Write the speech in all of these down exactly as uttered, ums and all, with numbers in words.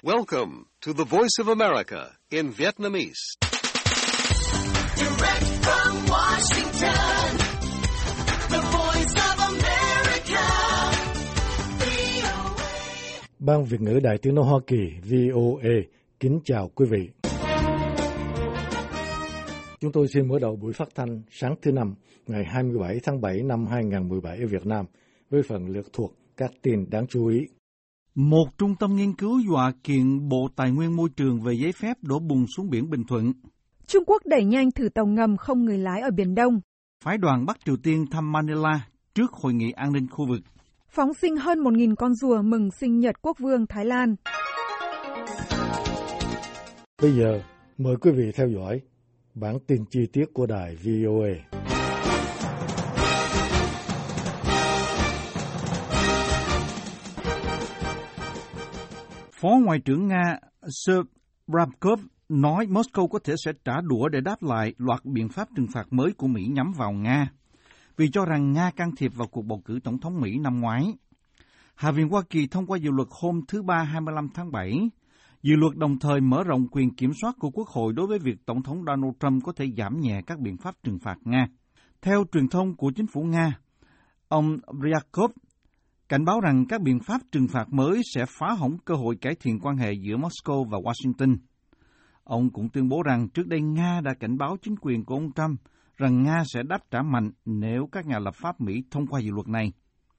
Welcome to the Voice of America in Vietnamese. Direct from Washington, the Voice of America, vê o a. Ban Việt ngữ Đài Tiếng nói Hoa Kỳ vê o a kính chào quý vị. Chúng tôi xin mở đầu buổi phát thanh sáng thứ Năm, ngày hai mươi bảy tháng bảy năm hai nghìn không trăm mười bảy ở Việt Nam, với phần lược thuộc các tin đáng chú ý. Một trung tâm nghiên cứu dọa kiện Bộ Tài nguyên Môi trường về giấy phép đổ bùn xuống biển Bình Thuận. Trung Quốc đẩy nhanh thử tàu ngầm không người lái ở Biển Đông. Phái đoàn Bắc Triều Tiên thăm Manila trước Hội nghị an ninh khu vực. Phóng sinh hơn một nghìn con rùa mừng sinh nhật quốc vương Thái Lan. Bây giờ, mời quý vị theo dõi bản tin chi tiết của đài vê o a. Phó Ngoại trưởng Nga Sergei Ryabkov nói Moscow có thể sẽ trả đũa để đáp lại loạt biện pháp trừng phạt mới của Mỹ nhắm vào Nga, vì cho rằng Nga can thiệp vào cuộc bầu cử tổng thống Mỹ năm ngoái. Hạ viện Hoa Kỳ thông qua dự luật hôm thứ Ba hai mươi lăm tháng bảy. Dự luật đồng thời mở rộng quyền kiểm soát của Quốc hội đối với việc Tổng thống Donald Trump có thể giảm nhẹ các biện pháp trừng phạt Nga. Theo truyền thông của chính phủ Nga, ông Ryabkov cảnh báo rằng các biện pháp trừng phạt mới sẽ phá hỏng cơ hội cải thiện quan hệ giữa Moscow và Washington. Ông cũng tuyên bố rằng trước đây Nga đã cảnh báo chính quyền của ông Trump rằng Nga sẽ đáp trả mạnh nếu các nhà lập pháp Mỹ thông qua dự luật này.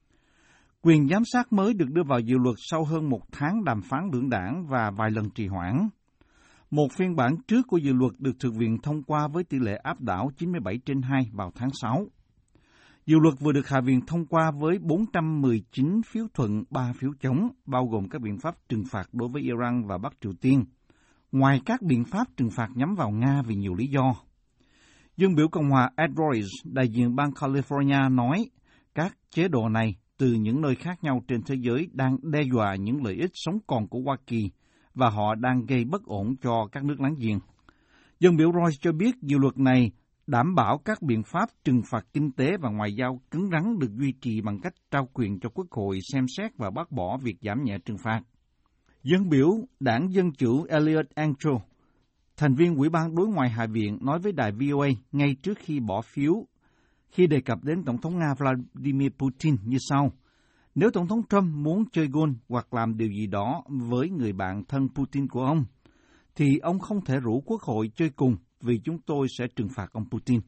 Quyền giám sát mới được đưa vào dự luật sau hơn một tháng đàm phán lưỡng đảng và vài lần trì hoãn. Một phiên bản trước của dự luật được Thượng viện thông qua với tỷ lệ áp đảo chín mươi bảy trên hai vào tháng sáu. Dự luật vừa được Hạ viện thông qua với bốn trăm mười chín phiếu thuận, ba phiếu chống, bao gồm các biện pháp trừng phạt đối với Iran và Bắc Triều Tiên, ngoài các biện pháp trừng phạt nhắm vào Nga vì nhiều lý do. Dân biểu Cộng hòa Ed Royce, đại diện bang California, nói các chế độ này từ những nơi khác nhau trên thế giới đang đe dọa những lợi ích sống còn của Hoa Kỳ và họ đang gây bất ổn cho các nước láng giềng. Dân biểu Royce cho biết dự luật này đảm bảo các biện pháp trừng phạt kinh tế và ngoại giao cứng rắn được duy trì bằng cách trao quyền cho Quốc hội xem xét và bác bỏ việc giảm nhẹ trừng phạt. Dân biểu Đảng Dân Chủ Eliot Engel, thành viên Ủy ban Đối ngoại Hạ viện, nói với đài vê o a ngay trước khi bỏ phiếu, khi đề cập đến Tổng thống Nga Vladimir Putin như sau: nếu Tổng thống Trump muốn chơi gôn hoặc làm điều gì đó với người bạn thân Putin của ông, thì ông không thể rủ Quốc hội chơi cùng vì chúng tôi sẽ trừng phạt ông Putin.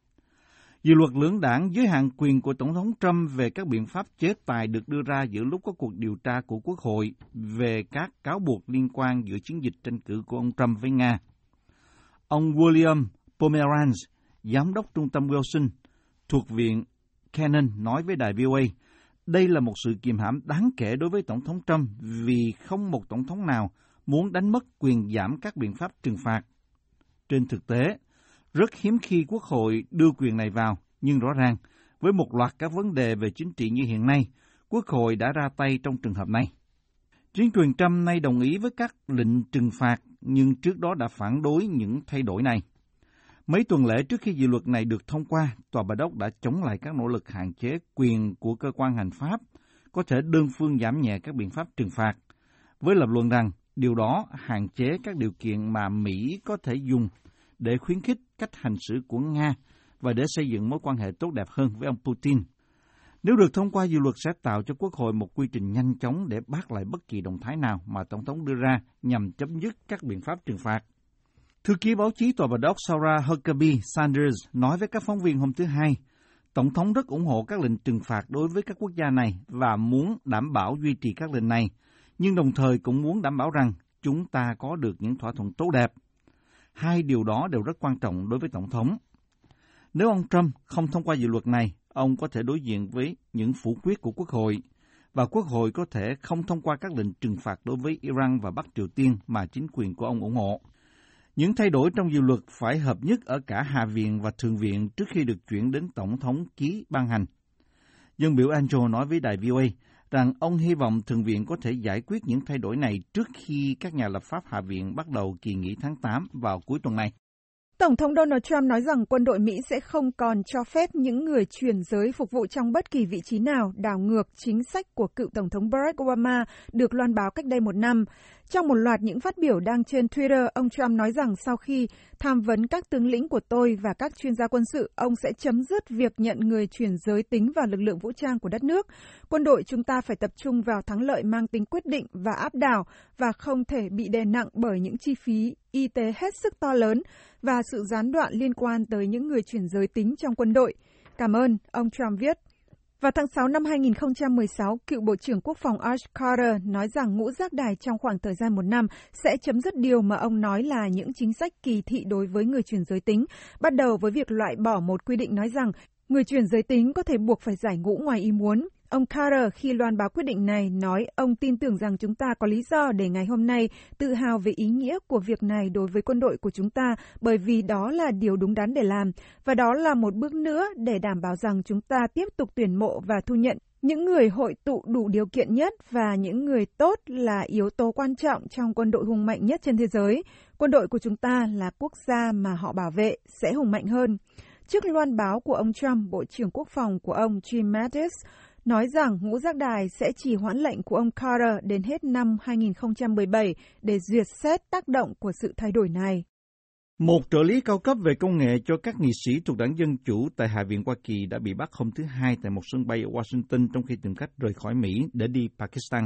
Dự luật lưỡng đảng giới hạn quyền của Tổng thống Trump về các biện pháp chế tài được đưa ra giữa lúc có cuộc điều tra của Quốc hội về các cáo buộc liên quan giữa chiến dịch tranh cử của ông Trump với Nga. Ông William Pomeranz, giám đốc trung tâm Wilson thuộc Viện Kennan, nói với đài vê o a, đây là một sự kiềm hãm đáng kể đối với Tổng thống Trump vì không một Tổng thống nào muốn đánh mất quyền giảm các biện pháp trừng phạt. Trên thực tế, rất hiếm khi Quốc hội đưa quyền này vào, nhưng rõ ràng, với một loạt các vấn đề về chính trị như hiện nay, Quốc hội đã ra tay trong trường hợp này. Chính quyền Trump nay đồng ý với các lệnh trừng phạt, nhưng trước đó đã phản đối những thay đổi này. Mấy tuần lễ trước khi dự luật này được thông qua, Tòa Bạch Ốc đã chống lại các nỗ lực hạn chế quyền của cơ quan hành pháp có thể đơn phương giảm nhẹ các biện pháp trừng phạt, với lập luận rằng điều đó hạn chế các điều kiện mà Mỹ có thể dùng để khuyến khích cách hành xử của Nga và để xây dựng mối quan hệ tốt đẹp hơn với ông Putin. Nếu được thông qua, dự luật sẽ tạo cho Quốc hội một quy trình nhanh chóng để bác lại bất kỳ động thái nào mà Tổng thống đưa ra nhằm chấm dứt các biện pháp trừng phạt. Thư ký báo chí Tòa Bạch Ốc Sarah Huckabee Sanders nói với các phóng viên hôm thứ Hai, Tổng thống rất ủng hộ các lệnh trừng phạt đối với các quốc gia này và muốn đảm bảo duy trì các lệnh này, nhưng đồng thời cũng muốn đảm bảo rằng chúng ta có được những thỏa thuận tốt đẹp. Hai điều đó đều rất quan trọng đối với Tổng thống. Nếu ông Trump không thông qua dự luật này, ông có thể đối diện với những phủ quyết của Quốc hội, và Quốc hội có thể không thông qua các lệnh trừng phạt đối với Iran và Bắc Triều Tiên mà chính quyền của ông ủng hộ. Những thay đổi trong dự luật phải hợp nhất ở cả Hạ viện và Thượng viện trước khi được chuyển đến Tổng thống ký ban hành. Dân biểu Angel nói với đài vê o a rằng ông hy vọng Thượng viện có thể giải quyết những thay đổi này trước khi các nhà lập pháp Hạ viện bắt đầu kỳ nghỉ tháng tám vào cuối tuần này. Tổng thống Donald Trump nói rằng quân đội Mỹ sẽ không còn cho phép những người chuyển giới phục vụ trong bất kỳ vị trí nào, đảo ngược chính sách của cựu Tổng thống Barack Obama được loan báo cách đây một năm. Trong một loạt những phát biểu đăng trên Twitter, ông Trump nói rằng sau khi tham vấn các tướng lĩnh của tôi và các chuyên gia quân sự, ông sẽ chấm dứt việc nhận người chuyển giới tính vào lực lượng vũ trang của đất nước. Quân đội chúng ta phải tập trung vào thắng lợi mang tính quyết định và áp đảo và không thể bị đè nặng bởi những chi phí y tế hết sức to lớn và sự gián đoạn liên quan tới những người chuyển giới tính trong quân đội. Cảm ơn, ông Trump viết. Vào tháng sáu năm hai nghìn không trăm mười sáu, cựu Bộ trưởng Quốc phòng Ash Carter nói rằng ngũ giác đài trong khoảng thời gian một năm sẽ chấm dứt điều mà ông nói là những chính sách kỳ thị đối với người chuyển giới tính, bắt đầu với việc loại bỏ một quy định nói rằng người chuyển giới tính có thể buộc phải giải ngũ ngoài ý muốn. Ông Carter khi loan báo quyết định này nói ông tin tưởng rằng chúng ta có lý do để ngày hôm nay tự hào về ý nghĩa của việc này đối với quân đội của chúng ta, bởi vì đó là điều đúng đắn để làm, và đó là một bước nữa để đảm bảo rằng chúng ta tiếp tục tuyển mộ và thu nhận những người hội tụ đủ điều kiện nhất, và những người tốt là yếu tố quan trọng trong quân đội hùng mạnh nhất trên thế giới. Quân đội của chúng ta là quốc gia mà họ bảo vệ sẽ hùng mạnh hơn. Trước loan báo của ông Trump, Bộ trưởng Quốc phòng của ông Jim Mattis nói rằng ngũ giác đài sẽ chỉ hoãn lệnh của ông Carter đến hết năm hai nghìn không trăm mười bảy để duyệt xét tác động của sự thay đổi này. Một trợ lý cao cấp về công nghệ cho các nghị sĩ thuộc đảng Dân Chủ tại Hạ viện Hoa Kỳ đã bị bắt hôm thứ Hai tại một sân bay ở Washington trong khi tìm cách rời khỏi Mỹ để đi Pakistan.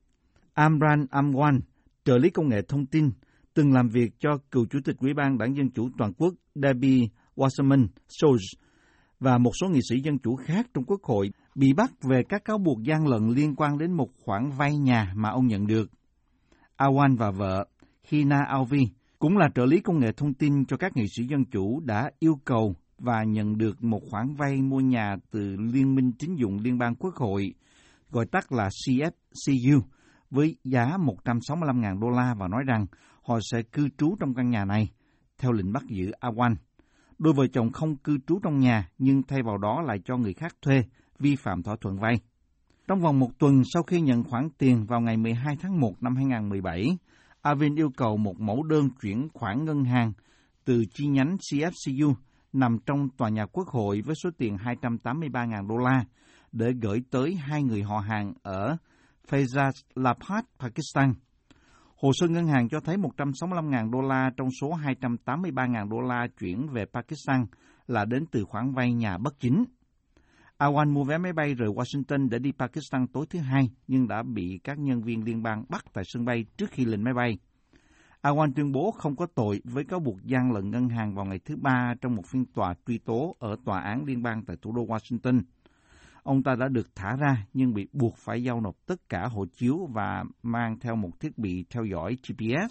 Amran Amwan, trợ lý công nghệ thông tin, từng làm việc cho cựu Chủ tịch Ủy ban Đảng Dân Chủ Toàn quốc Debbie Wasserman Schultz và một số nghị sĩ Dân Chủ khác trong Quốc hội bị bắt về các cáo buộc gian lận liên quan đến một khoản vay nhà mà ông nhận được. Awan và vợ Hina Alvi, cũng là trợ lý công nghệ thông tin cho các nghị sĩ Dân Chủ, đã yêu cầu và nhận được một khoản vay mua nhà từ Liên minh Tín dụng Liên bang Quốc hội, gọi tắt là C F C U, với giá một trăm sáu mươi lăm nghìn đô la và nói rằng họ sẽ cư trú trong căn nhà này, theo lệnh bắt giữ Awan. Đôi vợ chồng không cư trú trong nhà, nhưng thay vào đó lại cho người khác thuê, vi phạm thỏa thuận vay. Trong vòng một tuần sau khi nhận khoản tiền vào ngày mười hai tháng một năm hai nghìn không trăm mười bảy, Avin yêu cầu một mẫu đơn chuyển khoản ngân hàng từ chi nhánh C F C U nằm trong tòa nhà Quốc hội với số tiền hai trăm tám mươi ba nghìn đô la để gửi tới hai người họ hàng ở Faisalabad, Pakistan. Hồ sơ ngân hàng cho thấy một trăm sáu mươi lăm nghìn đô la trong số hai trăm tám mươi ba nghìn đô la chuyển về Pakistan là đến từ khoản vay nhà bất chính. Awan mua vé máy bay rời Washington để đi Pakistan tối thứ Hai, nhưng đã bị các nhân viên liên bang bắt tại sân bay trước khi lên máy bay. Awan tuyên bố không có tội với cáo buộc gian lận ngân hàng vào ngày thứ Ba trong một phiên tòa truy tố ở tòa án liên bang tại thủ đô Washington. Ông ta đã được thả ra nhưng bị buộc phải giao nộp tất cả hộ chiếu và mang theo một thiết bị theo dõi G P S.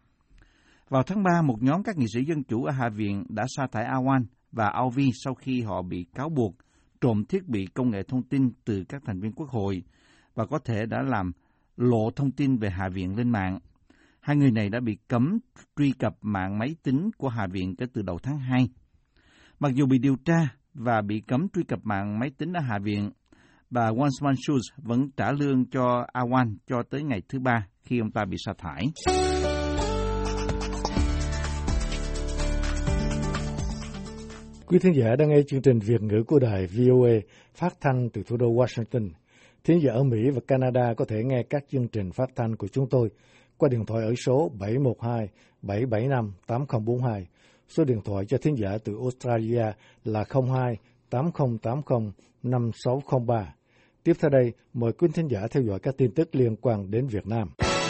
Vào tháng ba, một nhóm các nghị sĩ Dân Chủ ở Hạ viện đã sa thải Awan và Alvi sau khi họ bị cáo buộc trộm thiết bị công nghệ thông tin từ các thành viên Quốc hội và có thể đã làm lộ thông tin về Hạ viện lên mạng. Hai người này đã bị cấm truy cập mạng máy tính của Hạ viện kể từ đầu tháng hai. Mặc dù bị điều tra và bị cấm truy cập mạng máy tính ở Hạ viện, bà Wasserman Schultz vẫn trả lương cho Awan cho tới ngày thứ Ba khi ông ta bị sa thải. Quý thính giả đang nghe chương trình Việt ngữ của đài V O A phát thanh từ thủ đô Washington. Thính giả ở Mỹ và Canada có thể nghe các chương trình phát thanh của chúng tôi qua điện thoại ở số bảy một hai bảy bảy năm tám không bốn hai. Số điện thoại cho thính giả từ Australia là không hai tám không tám không năm sáu không ba. Tiếp theo đây, mời quý thính giả theo dõi các tin tức liên quan đến Việt Nam.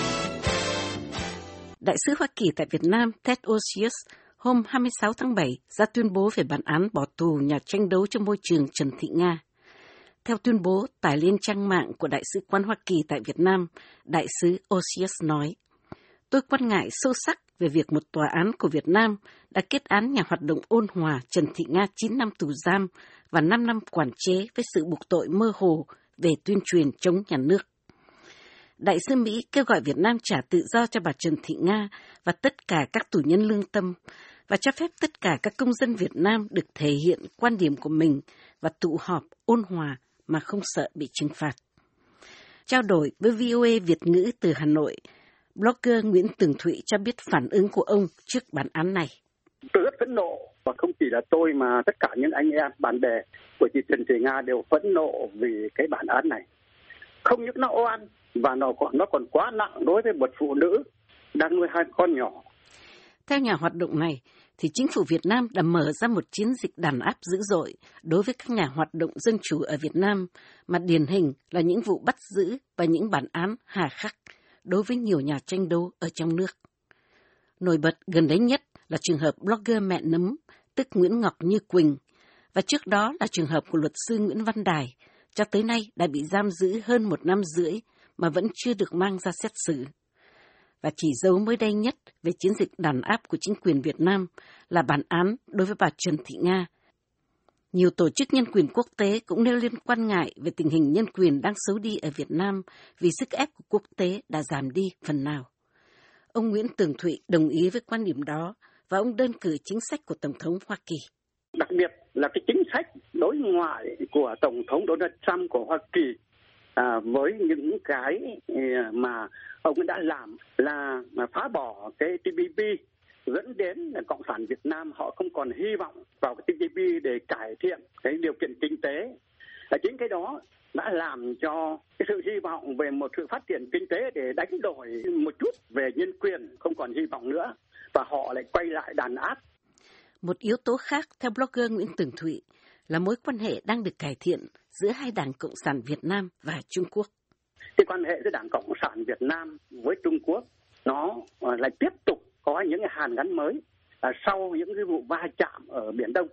Đại sứ Hoa Kỳ tại Việt Nam Ted Osius hôm hai mươi sáu tháng bảy ra tuyên bố về bản án bỏ tù nhà tranh đấu trong môi trường Trần Thị Nga. Theo tuyên bố tải lên trang mạng của Đại sứ quán Hoa Kỳ tại Việt Nam, Đại sứ Osius nói, tôi quan ngại sâu sắc về việc một tòa án của Việt Nam đã kết án nhà hoạt động ôn hòa Trần Thị Nga chín năm tù giam và năm năm quản chế với sự buộc tội mơ hồ về tuyên truyền chống nhà nước. Đại sứ Mỹ kêu gọi Việt Nam trả tự do cho bà Trần Thị Nga và tất cả các tù nhân lương tâm và cho phép tất cả các công dân Việt Nam được thể hiện quan điểm của mình và tụ họp ôn hòa mà không sợ bị trừng phạt. Trao đổi với V O A Việt ngữ từ Hà Nội, blogger Nguyễn Tường Thụy cho biết phản ứng của ông trước bản án này. Tôi rất phẫn nộ, và không chỉ là tôi mà tất cả những anh em bạn bè của chị Trần Thị Nga đều phẫn nộ vì cái bản án này. Không những nó oan và nó còn nó còn quá nặng đối với một phụ nữ đang nuôi hai con nhỏ. Theo nhà hoạt động này, thì chính phủ Việt Nam đã mở ra một chiến dịch đàn áp dữ dội đối với các nhà hoạt động dân chủ ở Việt Nam, mà điển hình là những vụ bắt giữ và những bản án hà khắc đối với nhiều nhà tranh đấu ở trong nước. Nổi bật gần đấy nhất là trường hợp blogger mẹ nấm, tức Nguyễn Ngọc Như Quỳnh, và trước đó là trường hợp của luật sư Nguyễn Văn Đài, cho tới nay đã bị giam giữ hơn một năm rưỡi mà vẫn chưa được mang ra xét xử. Và chỉ dấu mới đây nhất về chiến dịch đàn áp của chính quyền Việt Nam là bản án đối với bà Trần Thị Nga. Nhiều tổ chức nhân quyền quốc tế cũng nêu lên quan ngại về tình hình nhân quyền đang xấu đi ở Việt Nam vì sức ép của quốc tế đã giảm đi phần nào. Ông Nguyễn Tường Thụy đồng ý với quan điểm đó và ông đơn cử chính sách của Tổng thống Hoa Kỳ. Đặc biệt là cái chính sách đối ngoại của Tổng thống Donald Trump của Hoa Kỳ à, với những cái mà ông ấy đã làm là phá bỏ cái T P P, dẫn đến là Cộng sản Việt Nam họ không còn hy vọng vào cái T P P để cải thiện cái điều kiện kinh tế. Và chính cái đó đã làm cho cái sự hy vọng về một sự phát triển kinh tế để đánh đổi một chút về nhân quyền không còn hy vọng nữa, và họ lại quay lại đàn áp. Một yếu tố khác theo blogger Nguyễn Tường Thụy là mối quan hệ đang được cải thiện giữa hai đảng Cộng sản Việt Nam và Trung Quốc. Cái quan hệ giữa Đảng Cộng sản Việt Nam với Trung Quốc nó lại tiếp tục có những hàn gắn mới à, sau những cái vụ va chạm ở Biển Đông.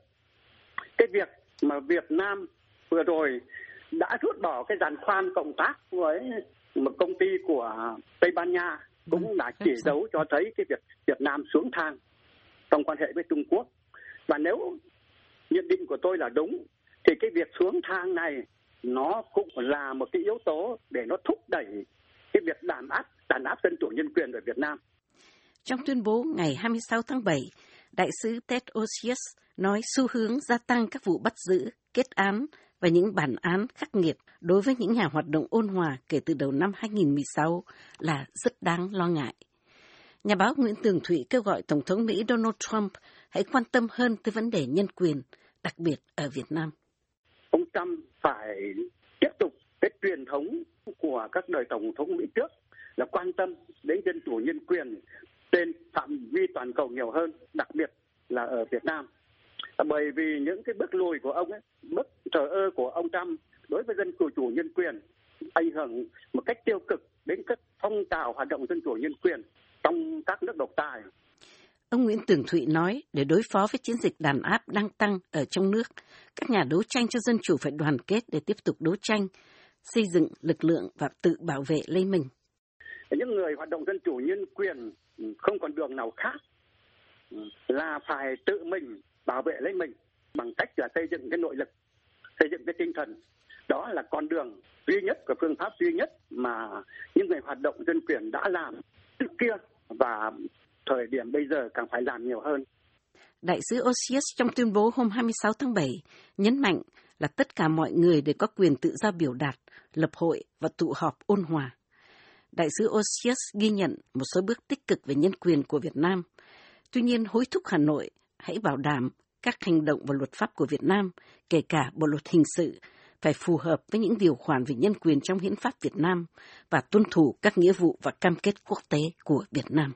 Cái việc mà Việt Nam vừa rồi đã rút bỏ cái giàn khoan cộng tác với một công ty của Tây Ban Nha cũng đã chỉ dấu cho thấy cái việc Việt Nam xuống thang trong quan hệ với Trung Quốc. Và nếu nhận định của tôi là đúng thì cái việc xuống thang này nó cũng là một cái yếu tố để nó thúc đẩy cái việc đàn áp đàn áp dân chủ nhân quyền ở Việt Nam. Trong tuyên bố ngày hai mươi sáu tháng bảy, Đại sứ Ted Osius nói xu hướng gia tăng các vụ bắt giữ, kết án và những bản án khắc nghiệt đối với những nhà hoạt động ôn hòa kể từ đầu năm hai nghìn không trăm mười sáu là rất đáng lo ngại. Nhà báo Nguyễn Tường Thụy kêu gọi Tổng thống Mỹ Donald Trump hãy quan tâm hơn tới vấn đề nhân quyền, đặc biệt ở Việt Nam. Ông Trump phải tiếp tục cái truyền thống của các đời Tổng thống Mỹ trước là quan tâm đến dân chủ nhân quyền trên phạm vi toàn cầu nhiều hơn, đặc biệt là ở Việt Nam. Bởi vì những cái bước lùi của ông ấy, bước thờ ơ của ông Trump đối với dân chủ chủ nhân quyền ảnh hưởng một cách tiêu cực đến các phong trào hoạt động dân chủ nhân quyền trong các nước độc tài. Ông Nguyễn Tường Thụy nói để đối phó với chiến dịch đàn áp đang tăng ở trong nước, các nhà đấu tranh cho dân chủ phải đoàn kết để tiếp tục đấu tranh, xây dựng lực lượng và tự bảo vệ lấy mình. Những người hoạt động dân chủ nhân quyền không còn đường nào khác là phải tự mình bảo vệ lấy mình bằng cách là xây dựng cái nội lực, xây dựng cái tinh thần. Đó là con đường duy nhất và phương pháp duy nhất mà những người hoạt động dân quyền đã làm trước kia và thời điểm bây giờ càng phải làm nhiều hơn. Đại sứ Osius trong tuyên bố hôm hai mươi sáu tháng bảy nhấn mạnh là tất cả mọi người đều có quyền tự do biểu đạt, lập hội và tụ họp ôn hòa. Đại sứ Osius ghi nhận một số bước tích cực về nhân quyền của Việt Nam. Tuy nhiên, hối thúc Hà Nội hãy bảo đảm các hành động và luật pháp của Việt Nam, kể cả bộ luật hình sự, phải phù hợp với những điều khoản về nhân quyền trong hiến pháp Việt Nam và tuân thủ các nghĩa vụ và cam kết quốc tế của Việt Nam.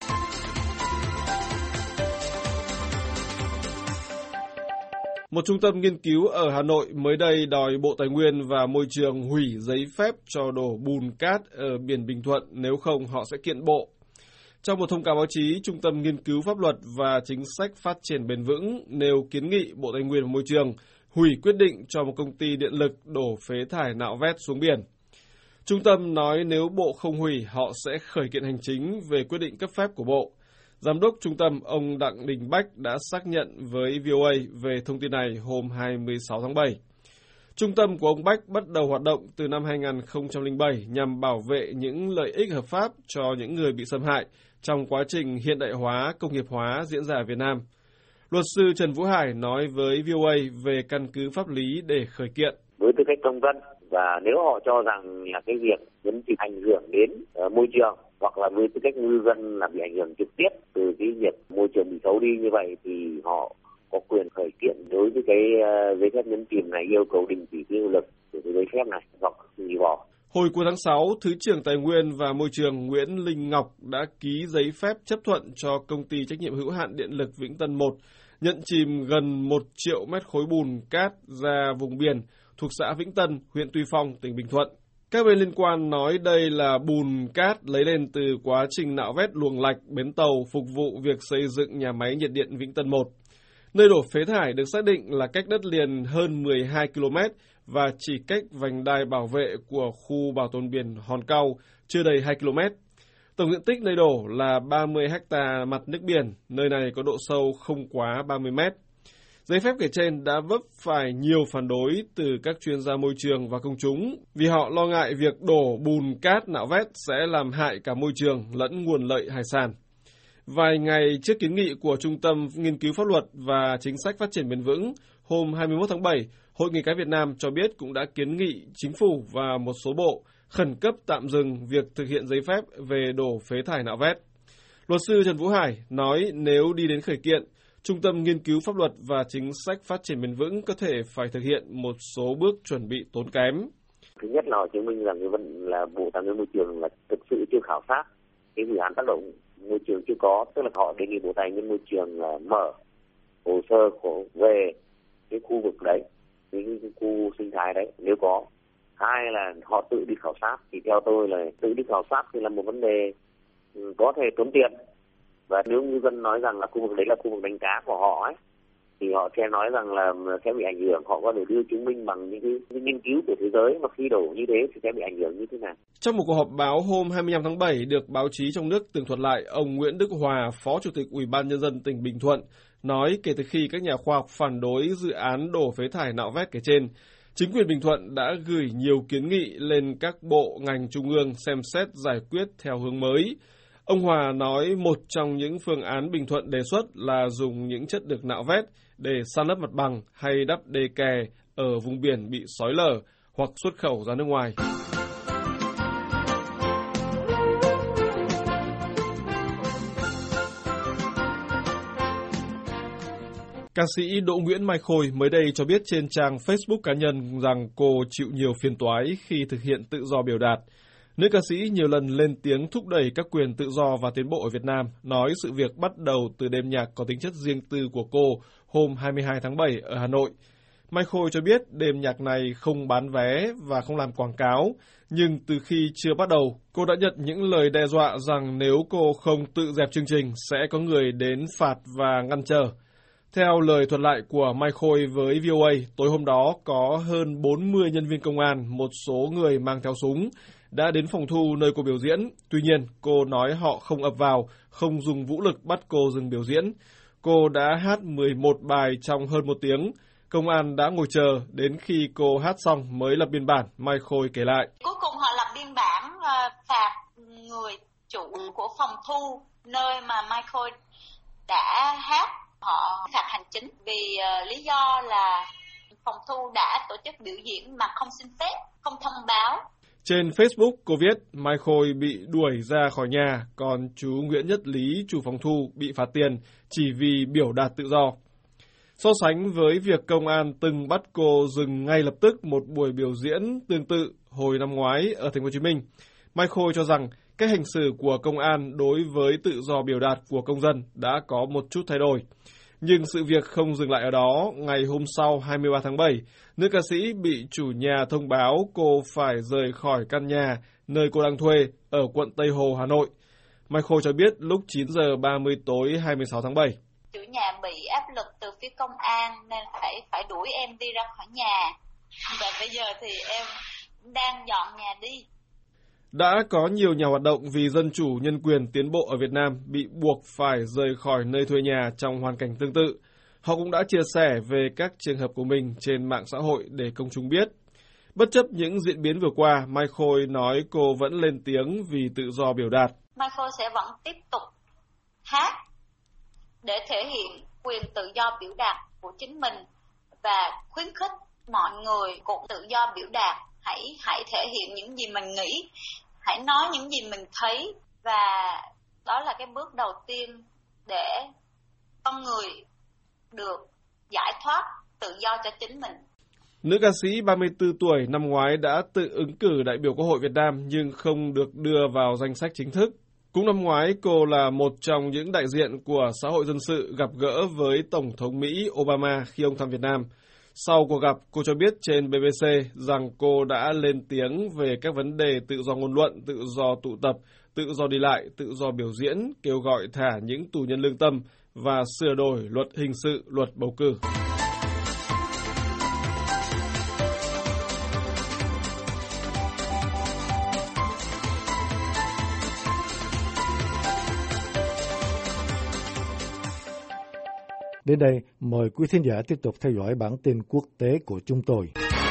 Một trung tâm nghiên cứu ở Hà Nội mới đây đòi Bộ Tài nguyên và Môi trường hủy giấy phép cho đổ bùn cát ở biển Bình Thuận, nếu không họ sẽ kiện bộ. Trong một thông cáo báo chí, Trung tâm Nghiên cứu Pháp luật và Chính sách Phát triển Bền vững nêu kiến nghị Bộ Tài nguyên và Môi trường hủy quyết định cho một công ty điện lực đổ phế thải nạo vét xuống biển. Trung tâm nói nếu Bộ không hủy, họ sẽ khởi kiện hành chính về quyết định cấp phép của Bộ. Giám đốc trung tâm, ông Đặng Đình Bách đã xác nhận với vê o a về thông tin này hôm hai mươi sáu tháng bảy. Trung tâm của ông Bách bắt đầu hoạt động từ năm hai nghìn không trăm lẻ bảy nhằm bảo vệ những lợi ích hợp pháp cho những người bị xâm hại trong quá trình hiện đại hóa, công nghiệp hóa diễn ra ở Việt Nam. Luật sư Trần Vũ Hải nói với vê o a về căn cứ pháp lý để khởi kiện. Với tư cách công dân, và nếu họ cho rằng là cái việc vẫn chỉ ảnh hưởng đến uh, môi trường, hoặc là với tư cách ngư dân là bị ảnh hưởng trực tiếp từ cái việc môi trường bị xấu đi, đi như vậy thì họ có quyền khởi kiện đối với cái uh, giấy phép nhấn chìm này, yêu cầu đình chỉ hiệu lực của cái giấy phép này hoặc hủy bỏ. Hồi cuối tháng sáu, Thứ trưởng Tài nguyên và Môi trường Nguyễn Linh Ngọc đã ký giấy phép chấp thuận cho công ty trách nhiệm hữu hạn điện lực Vĩnh Tân một nhận chìm gần một triệu mét khối bùn cát ra vùng biển thuộc xã Vĩnh Tân, huyện Tuy Phong, tỉnh Bình Thuận. Các bên liên quan nói đây là bùn cát lấy lên từ quá trình nạo vét luồng lạch bến tàu phục vụ việc xây dựng nhà máy nhiệt điện Vĩnh Tân một. Nơi đổ phế thải được xác định là cách đất liền hơn mười hai ki lô mét và chỉ cách vành đai bảo vệ của khu bảo tồn biển Hòn Cau chưa đầy hai ki lô mét. Tổng diện tích nơi đổ là ba mươi héc ta mặt nước biển, nơi này có độ sâu không quá ba mươi mét. Giấy phép kể trên đã vấp phải nhiều phản đối từ các chuyên gia môi trường và công chúng vì họ lo ngại việc đổ bùn cát nạo vét sẽ làm hại cả môi trường lẫn nguồn lợi hải sản. Vài ngày trước kiến nghị của Trung tâm Nghiên cứu Pháp luật và Chính sách Phát triển Bền vững, hôm hai mươi mốt tháng bảy, Hội Nghề cá Việt Nam cho biết cũng đã kiến nghị Chính phủ và một số bộ khẩn cấp tạm dừng việc thực hiện giấy phép về đổ phế thải nạo vét. Luật sư Trần Vũ Hải nói nếu đi đến khởi kiện, Trung tâm Nghiên cứu Pháp luật và Chính sách Phát triển Bền vững có thể phải thực hiện một số bước chuẩn bị tốn kém. Thứ nhất là chứng minh rằng cái vấn là Bộ Tài nguyên Môi trường là thực sự chưa khảo sát cái dự án tác động môi trường chưa có, tức là họ đề nghị Bộ Tài nguyên Môi trường là mở hồ sơ của về cái khu vực đấy, cái, cái khu sinh thái đấy nếu có. Hai là họ tự đi khảo sát, thì theo tôi là tự đi khảo sát thì là một vấn đề có thể tốn tiền. Và nếu ngư dân nói rằng là khu vực đấy là khu vực đánh cá của họ ấy, thì họ sẽ nói rằng là sẽ bị ảnh hưởng, họ có thể đưa chứng minh bằng những cái, những nghiên cứu của thế giới mà khi đổ như thế thì sẽ bị ảnh hưởng như thế nào. Trong một cuộc họp báo hôm hai mươi lăm tháng bảy được báo chí trong nước tường thuật lại, ông Nguyễn Đức Hòa, Phó Chủ tịch Ủy ban Nhân dân tỉnh Bình Thuận, nói kể từ khi các nhà khoa học phản đối dự án đổ phế thải nạo vét kể trên, chính quyền Bình Thuận đã gửi nhiều kiến nghị lên các bộ ngành trung ương xem xét giải quyết theo hướng mới. Ông Hòa nói một trong những phương án Bình Thuận đề xuất là dùng những chất được nạo vét để san lấp mặt bằng hay đắp đê kè ở vùng biển bị xói lở hoặc xuất khẩu ra nước ngoài. Ca sĩ Đỗ Nguyễn Mai Khôi mới đây cho biết trên trang Facebook cá nhân rằng cô chịu nhiều phiền toái khi thực hiện tự do biểu đạt. Nữ ca sĩ nhiều lần lên tiếng thúc đẩy các quyền tự do và tiến bộ ở Việt Nam, nói sự việc bắt đầu từ đêm nhạc có tính chất riêng tư của cô hôm hai mươi hai tháng bảy ở Hà Nội. Mai Khôi cho biết đêm nhạc này không bán vé và không làm quảng cáo, nhưng từ khi chưa bắt đầu, cô đã nhận những lời đe dọa rằng nếu cô không tự dẹp chương trình sẽ có người đến phạt và ngăn trở. Theo lời thuật lại của Mai Khôi với vê o a, tối hôm đó có hơn bốn mươi nhân viên công an, một số người mang theo súng, đã đến phòng thu nơi cô biểu diễn. Tuy nhiên, cô nói họ không ập vào, không dùng vũ lực bắt cô dừng biểu diễn. Cô đã hát mười một bài trong hơn một tiếng. Công an đã ngồi chờ đến khi cô hát xong mới lập biên bản, Mai Khôi kể lại. Cuối cùng họ lập biên bản phạt người chủ của phòng thu nơi mà Mai Khôi đã hát. Họ phạt hành chính vì uh, lý do là phòng thu đã tổ chức biểu diễn mà không xin phép, không thông báo. Trên Facebook, cô viết Mai Khôi bị đuổi ra khỏi nhà, còn chú Nguyễn Nhất Lý, chủ phòng thu, bị phạt tiền chỉ vì biểu đạt tự do. So sánh với việc công an từng bắt cô dừng ngay lập tức một buổi biểu diễn tương tự hồi năm ngoái ở Thành phố Hồ Chí Minh, Mai Khôi cho rằng cách hành xử của công an đối với tự do biểu đạt của công dân đã có một chút thay đổi. Nhưng sự việc không dừng lại ở đó. Ngày hôm sau hai mươi ba tháng bảy, nữ ca sĩ bị chủ nhà thông báo cô phải rời khỏi căn nhà nơi cô đang thuê ở quận Tây Hồ, Hà Nội. Mai Khôi cho biết lúc chín giờ ba mươi tối hai mươi sáu tháng bảy. Chủ nhà bị áp lực từ phía công an nên phải phải đuổi em đi ra khỏi nhà. Và bây giờ thì em đang dọn nhà đi. Đã có nhiều nhà hoạt động vì dân chủ, nhân quyền, tiến bộ ở Việt Nam bị buộc phải rời khỏi nơi thuê nhà trong hoàn cảnh tương tự. Họ cũng đã chia sẻ về các trường hợp của mình trên mạng xã hội để công chúng biết. Bất chấp những diễn biến vừa qua, Mai Khôi nói cô vẫn lên tiếng vì tự do biểu đạt. Mai Khôi sẽ vẫn tiếp tục hát để thể hiện quyền tự do biểu đạt của chính mình và khuyến khích mọi người cũng tự do biểu đạt. Hãy hãy thể hiện những gì mình nghĩ, hãy nói những gì mình thấy, và đó là cái bước đầu tiên để con người được giải thoát tự do cho chính mình. Nữ ca sĩ ba mươi tư tuổi năm ngoái đã tự ứng cử đại biểu Quốc hội Việt Nam nhưng không được đưa vào danh sách chính thức. Cũng năm ngoái, cô là một trong những đại diện của xã hội dân sự gặp gỡ với Tổng thống Mỹ Obama khi ông thăm Việt Nam. Sau cuộc gặp, cô cho biết trên bê bê xê rằng cô đã lên tiếng về các vấn đề tự do ngôn luận, tự do tụ tập, tự do đi lại, tự do biểu diễn, kêu gọi thả những tù nhân lương tâm và sửa đổi luật hình sự, luật bầu cử. Đến đây, mời quý thính giả tiếp tục theo dõi bản tin quốc tế của chúng tôi.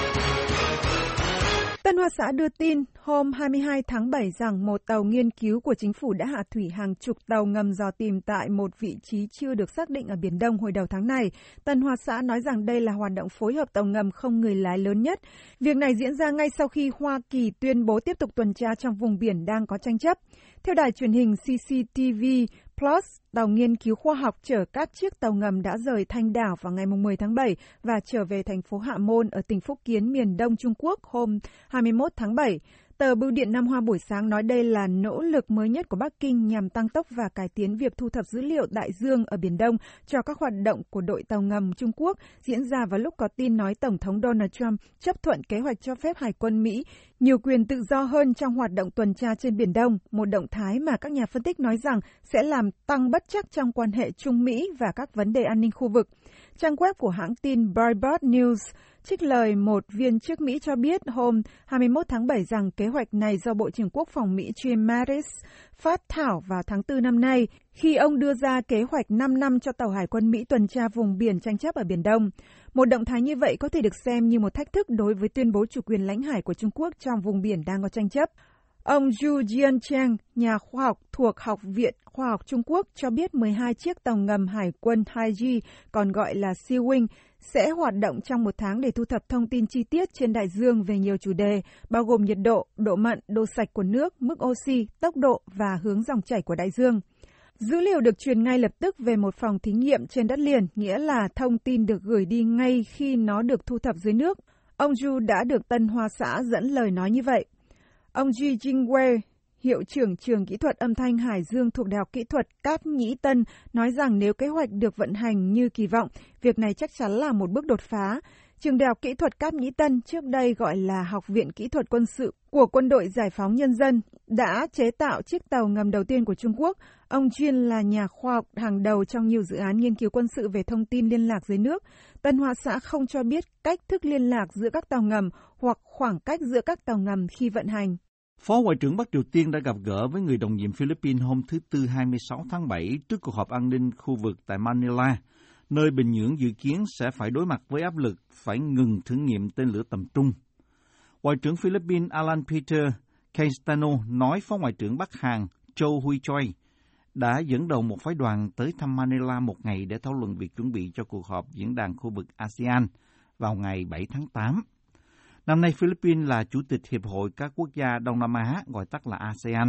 Tân Hoa Xã đưa tin hôm hai mươi hai tháng bảy rằng một tàu nghiên cứu của chính phủ đã hạ thủy hàng chục tàu ngầm dò tìm tại một vị trí chưa được xác định ở Biển Đông hồi đầu tháng này. Tân Hoa Xã nói rằng đây là hoạt động phối hợp tàu ngầm không người lái lớn nhất. Việc này diễn ra ngay sau khi Hoa Kỳ tuyên bố tiếp tục tuần tra trong vùng biển đang có tranh chấp. Theo đài truyền hình xê xê tê vê Plus, tàu nghiên cứu khoa học chở các chiếc tàu ngầm đã rời Thanh Đảo vào ngày mười tháng bảy và trở về thành phố Hạ Môn ở tỉnh Phúc Kiến, miền Đông Trung Quốc hôm hai mươi mốt tháng bảy. Tờ Bưu điện Nam Hoa buổi sáng nói đây là nỗ lực mới nhất của Bắc Kinh nhằm tăng tốc và cải tiến việc thu thập dữ liệu đại dương ở Biển Đông cho các hoạt động của đội tàu ngầm Trung Quốc, diễn ra vào lúc có tin nói Tổng thống Donald Trump chấp thuận kế hoạch cho phép Hải quân Mỹ nhiều quyền tự do hơn trong hoạt động tuần tra trên Biển Đông, một động thái mà các nhà phân tích nói rằng sẽ làm tăng bất trắc trong quan hệ Trung Mỹ và các vấn đề an ninh khu vực. Trang web của hãng tin Breitbart News trích lời một viên chức Mỹ cho biết hôm hai mươi mốt tháng bảy rằng kế hoạch này do Bộ trưởng Quốc phòng Mỹ Jim Mattis phát thảo vào tháng tư năm nay, khi ông đưa ra kế hoạch năm năm cho tàu Hải quân Mỹ tuần tra vùng biển tranh chấp ở Biển Đông. Một động thái như vậy có thể được xem như một thách thức đối với tuyên bố chủ quyền lãnh hải của Trung Quốc trong vùng biển đang có tranh chấp. Ông Zhu Jiancheng, nhà khoa học thuộc Học viện Khoa học Trung Quốc, cho biết mười hai chiếc tàu ngầm Hải quân Taiji, còn gọi là Sea Wing, sẽ hoạt động trong một tháng để thu thập thông tin chi tiết trên đại dương về nhiều chủ đề, bao gồm nhiệt độ, độ mặn, độ sạch của nước, mức oxy, tốc độ và hướng dòng chảy của đại dương. Dữ liệu được truyền ngay lập tức về một phòng thí nghiệm trên đất liền, nghĩa là thông tin được gửi đi ngay khi nó được thu thập dưới nước. Ông Zhu đã được Tân Hoa Xã dẫn lời nói như vậy. Ông Ji Jingwei, hiệu trưởng trường kỹ thuật âm thanh Hải Dương thuộc Đại học Kỹ thuật Cát Nhĩ Tân, nói rằng nếu kế hoạch được vận hành như kỳ vọng, việc này chắc chắn là một bước đột phá. Trường Đại học Kỹ thuật Cát Nhĩ Tân, trước đây gọi là Học viện Kỹ thuật Quân sự của Quân đội Giải phóng Nhân dân, đã chế tạo chiếc tàu ngầm đầu tiên của Trung Quốc. Ông Jin là nhà khoa học hàng đầu trong nhiều dự án nghiên cứu quân sự về thông tin liên lạc dưới nước. Tân Hoa Xã không cho biết cách thức liên lạc giữa các tàu ngầm hoặc khoảng cách giữa các tàu ngầm khi vận hành. Phó Ngoại trưởng Bắc Triều Tiên đã gặp gỡ với người đồng nhiệm Philippines hôm thứ Tư hai mươi sáu tháng bảy trước cuộc họp an ninh khu vực tại Manila, nơi Bình Nhưỡng dự kiến sẽ phải đối mặt với áp lực phải ngừng thử nghiệm tên lửa tầm trung. Ngoại trưởng Philippines Alan Peter Cayetano nói Phó Ngoại trưởng Bắc Hàn Cho Hui Choi đã dẫn đầu một phái đoàn tới thăm Manila một ngày để thảo luận việc chuẩn bị cho cuộc họp diễn đàn khu vực a sê an vào ngày bảy tháng tám. Năm nay, Philippines là chủ tịch Hiệp hội các quốc gia Đông Nam Á, gọi tắt là a sê an.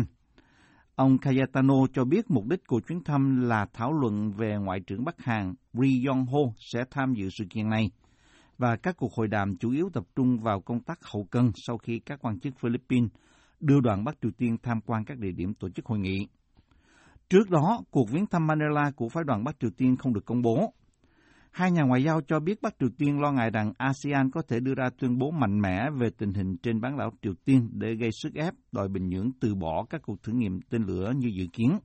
Ông Cayetano cho biết mục đích của chuyến thăm là thảo luận về Ngoại trưởng Bắc Hàn Ri Yong Ho sẽ tham dự sự kiện này, và các cuộc hội đàm chủ yếu tập trung vào công tác hậu cần sau khi các quan chức Philippines đưa đoàn Bắc Triều Tiên tham quan các địa điểm tổ chức hội nghị. Trước đó, cuộc viếng thăm Manila của phái đoàn Bắc Triều Tiên không được công bố. Hai nhà ngoại giao cho biết Bắc Triều Tiên lo ngại rằng a sê an có thể đưa ra tuyên bố mạnh mẽ về tình hình trên bán đảo Triều Tiên để gây sức ép đòi Bình Nhưỡng từ bỏ các cuộc thử nghiệm tên lửa như dự kiến.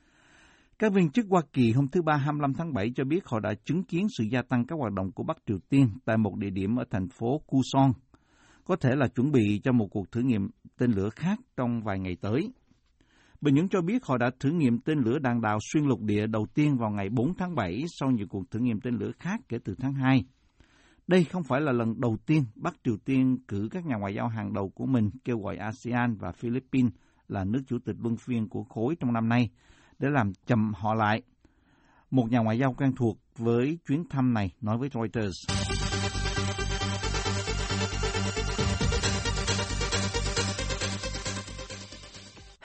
Các viên chức Hoa Kỳ hôm thứ Ba hai mươi lăm tháng bảy cho biết họ đã chứng kiến sự gia tăng các hoạt động của Bắc Triều Tiên tại một địa điểm ở thành phố Kuson, có thể là chuẩn bị cho một cuộc thử nghiệm tên lửa khác trong vài ngày tới. Bình Nhưỡng cho biết họ đã thử nghiệm tên lửa đạn đạo xuyên lục địa đầu tiên vào ngày bốn tháng bảy sau nhiều cuộc thử nghiệm tên lửa khác kể từ tháng hai. Đây không phải là lần đầu tiên Bắc Triều Tiên cử các nhà ngoại giao hàng đầu của mình kêu gọi a sê an và Philippines là nước chủ tịch luân phiên của khối trong năm nay để làm chậm họ lại. Một nhà ngoại giao quen thuộc với chuyến thăm này nói với Reuters.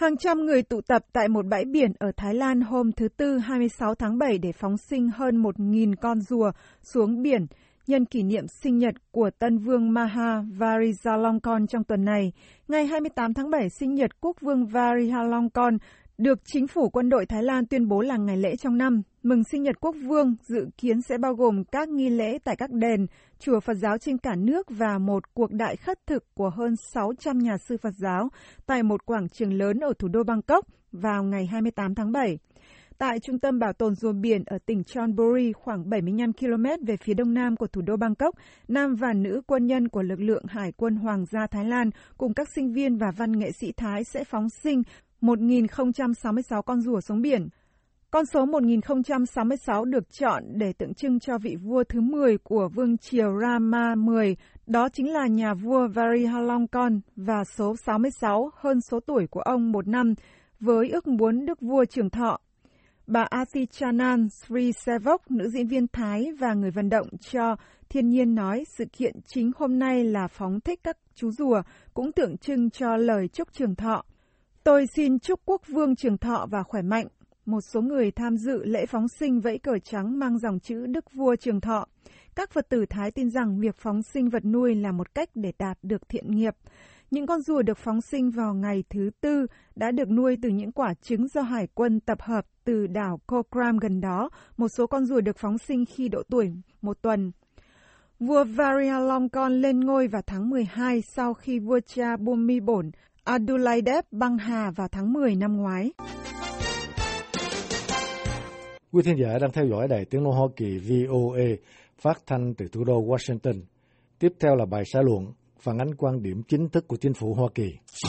Hàng trăm người tụ tập tại một bãi biển ở Thái Lan hôm thứ Tư hai mươi sáu tháng bảy để phóng sinh hơn một nghìn con rùa xuống biển nhân kỷ niệm sinh nhật của Tân vương Maha Vajiralongkorn trong tuần này. Ngày hai mươi tám tháng bảy, sinh nhật quốc vương Vajiralongkorn được chính phủ quân đội Thái Lan tuyên bố là ngày lễ trong năm. Mừng sinh nhật quốc vương dự kiến sẽ bao gồm các nghi lễ tại các đền, chùa Phật giáo trên cả nước và một cuộc đại khất thực của hơn sáu trăm nhà sư Phật giáo tại một quảng trường lớn ở thủ đô Bangkok vào ngày hai mươi tám tháng bảy. Tại Trung tâm Bảo tồn rùa biển ở tỉnh Chonburi, khoảng bảy mươi lăm ki lô mét về phía đông nam của thủ đô Bangkok, nam và nữ quân nhân của lực lượng Hải quân Hoàng gia Thái Lan cùng các sinh viên và văn nghệ sĩ Thái sẽ phóng sinh một nghìn không trăm sáu mươi sáu con rùa xuống biển. Con số một nghìn không trăm sáu mươi sáu được chọn để tượng trưng cho vị vua thứ mười của vương triều Rama mười, đó chính là nhà vua Vajiralongkorn, và số sáu mươi sáu hơn số tuổi của ông một năm, với ước muốn đức vua trường thọ. Bà Athichanan Sri Sevok, nữ diễn viên Thái và người vận động cho thiên nhiên nói sự kiện chính hôm nay là phóng thích các chú rùa, cũng tượng trưng cho lời chúc trường thọ. Tôi xin chúc quốc vương trường thọ và khỏe mạnh. Một số người tham dự lễ phóng sinh vẫy cờ trắng mang dòng chữ Đức Vua Trường Thọ. Các Phật tử Thái tin rằng việc phóng sinh vật nuôi là một cách để đạt được thiện nghiệp. Những con rùa được phóng sinh vào ngày thứ Tư đã được nuôi từ những quả trứng do Hải quân tập hợp từ đảo Kokram gần đó. Một số con rùa được phóng sinh khi độ tuổi một tuần. Vua Vajiralongkorn lên ngôi vào tháng mười hai sau khi vua cha Bhumibol Adulyadej băng hà vào tháng mười năm ngoái. Quý thính giả đang theo dõi Đài Tiếng nói Hoa Kỳ vê o a phát thanh từ thủ đô Washington. Tiếp theo là bài xã luận phản ánh quan điểm chính thức của chính phủ Hoa Kỳ.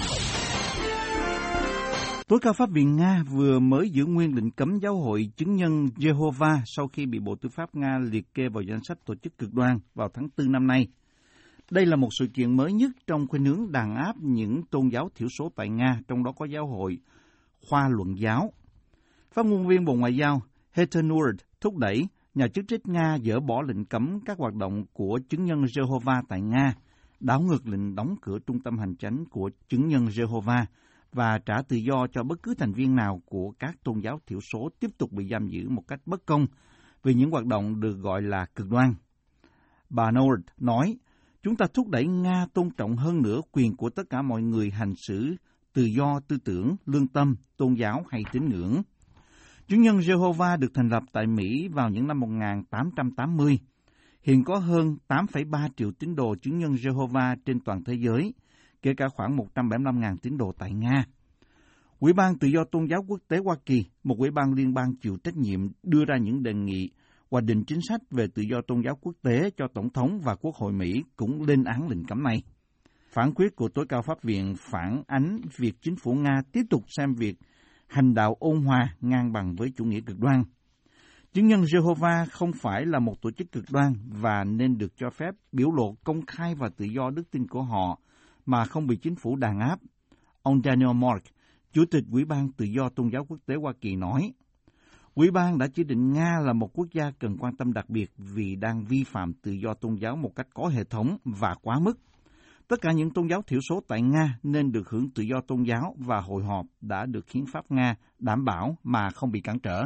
Tối cao pháp viện Nga vừa mới giữ nguyên lệnh cấm giáo hội chứng nhân Jehovah sau khi bị Bộ Tư pháp Nga liệt kê vào danh sách tổ chức cực đoan vào tháng tư năm nay. Đây là một sự kiện mới nhất trong khuynh hướng đàn áp những tôn giáo thiểu số tại Nga, trong đó có giáo hội khoa luận giáo. Phát ngôn viên Bộ Ngoại giao Heather Nauert thúc đẩy nhà chức trách Nga dỡ bỏ lệnh cấm các hoạt động của chứng nhân Jehovah tại Nga, đảo ngược lệnh đóng cửa trung tâm hành chánh của chứng nhân Jehovah và trả tự do cho bất cứ thành viên nào của các tôn giáo thiểu số tiếp tục bị giam giữ một cách bất công vì những hoạt động được gọi là cực đoan. Bà Nauert nói, chúng ta thúc đẩy Nga tôn trọng hơn nữa quyền của tất cả mọi người hành xử tự do tư tưởng, lương tâm, tôn giáo hay tín ngưỡng. Chứng nhân Jehovah được thành lập tại Mỹ vào những năm một nghìn tám trăm tám mươi. Hiện có hơn tám phẩy ba triệu tín đồ chứng nhân Jehovah trên toàn thế giới, kể cả khoảng một trăm bảy mươi lăm nghìn tín đồ tại Nga. Ủy ban Tự do Tôn giáo Quốc tế Hoa Kỳ, một ủy ban liên bang chịu trách nhiệm đưa ra những đề nghị hoạch định chính sách về tự do tôn giáo quốc tế cho Tổng thống và Quốc hội Mỹ cũng lên án lệnh cấm này. Phán quyết của tối cao pháp viện phản ánh việc chính phủ Nga tiếp tục xem việc hành đạo ôn hòa ngang bằng với chủ nghĩa cực đoan. Chứng nhân Jehovah không phải là một tổ chức cực đoan và nên được cho phép biểu lộ công khai và tự do đức tin của họ mà không bị chính phủ đàn áp. Ông Daniel Mark, Chủ tịch Ủy ban Tự do Tôn giáo Quốc tế Hoa Kỳ nói, Ủy ban đã chỉ định Nga là một quốc gia cần quan tâm đặc biệt vì đang vi phạm tự do tôn giáo một cách có hệ thống và quá mức. Tất cả những tôn giáo thiểu số tại Nga nên được hưởng tự do tôn giáo và hội họp đã được hiến pháp Nga đảm bảo mà không bị cản trở.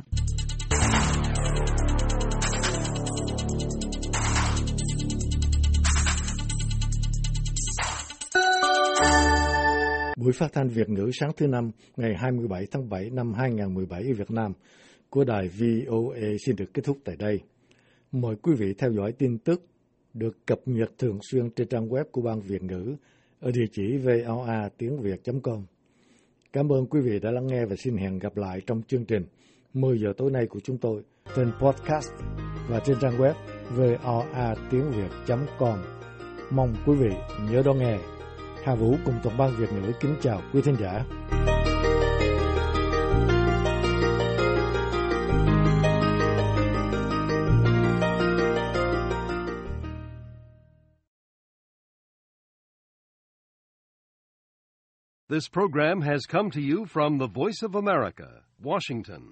Buổi phát thanh Việt ngữ sáng thứ Năm ngày hai mươi bảy tháng bảy năm hai nghìn không trăm mười bảy ở Việt Nam của đài vê o a xin được kết thúc tại đây. Mời quý vị theo dõi tin tức được cập nhật thường xuyên trên trang web của Ban Việt ngữ ở địa chỉ v o a tiếng việt chấm com. Cảm ơn quý vị đã lắng nghe và xin hẹn gặp lại trong chương trình mười giờ tối nay của chúng tôi trên podcast và trên trang web v o a tiếng việt chấm com. Mong quý vị nhớ đón nghe. Hà Vũ cùng toàn ban Việt ngữ kính chào quý thính giả. This program has come to you from the Voice of America, Washington.